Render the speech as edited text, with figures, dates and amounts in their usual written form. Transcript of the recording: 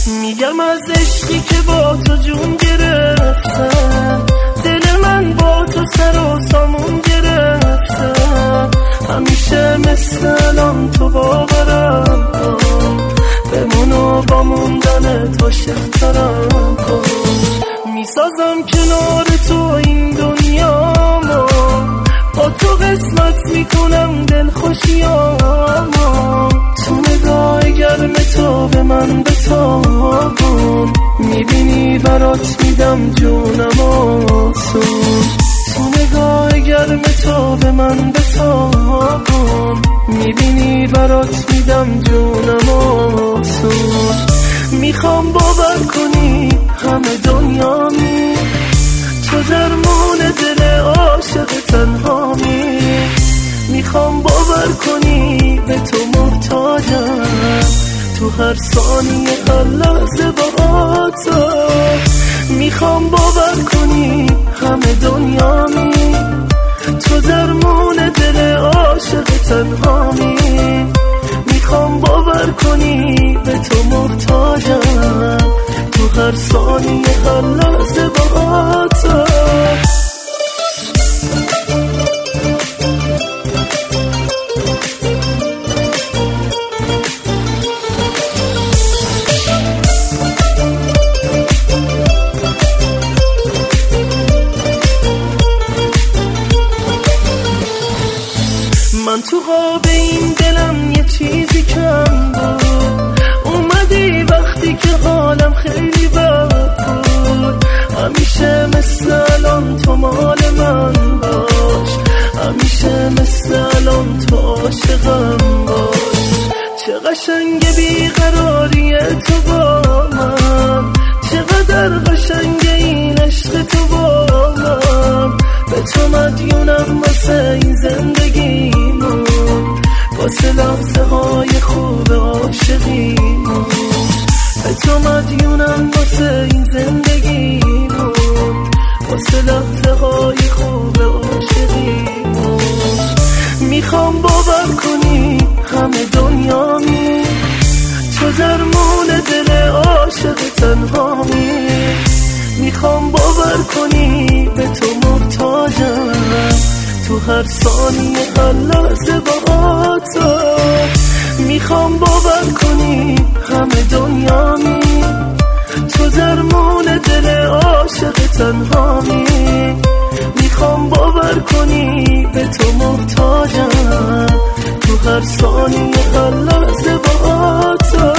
میگم از عشقی که با تو جون گرفتم، دل من با تو سر و سامون گرفتم. همیشه مثل الان تو باورم کن، بمونو با موندن تو شفترم کن. میسازم کنار تو این دنیامو، با تو قسمت میکنم دل خوشیامو. تو نگاه گرم تو به من بتابون، میبینی برات میدم جونمو سون. تو نگاه گرم تو به من بتابون، میبینی برات میدم جونمو سون. میخوام باور کنی همه دنیامی، تو درمون دل عاشق تنهامی. میخوام باور کنی به تو محتاجم، تو هر ثانیه هر لحظه با تو. میخوام باور کنی همه دنیامی، تو درمون دل عاشق تنهامی. میخوام باور کنی به تو محتاجم، تو هر ثانیه هر لحظه با تو. من تو خواب این دلم یه چیزی کم بود، اومدی وقتی که حالم خیلی بد بود. همیشه مثل الان تو مال من باش، همیشه مثل الان تو عاشقم باش. چه قشنگه بیقراری تو با من، چقدر قشنگه این عشق تو با من. به تو مدیونم واسه این زندگیمون، واسه لحظه های خوب عاشقیمون. به تو مدیونم واسه این زندگیمون، واسه لحظه های خوب عاشقیمون. میخوام باور کنی همه دنیامی، تو درمون دل عاشق تنهامی. میخوام باور کنی به تو محتاجم، تو هر ثانیه هر لحظه با تو. میخوام باور کنی همه دنیامی، تو درمون دل عاشق تنهامی. میخوام باور کنی به تو محتاجم، تو هر ثانیه هر لحظه با تو.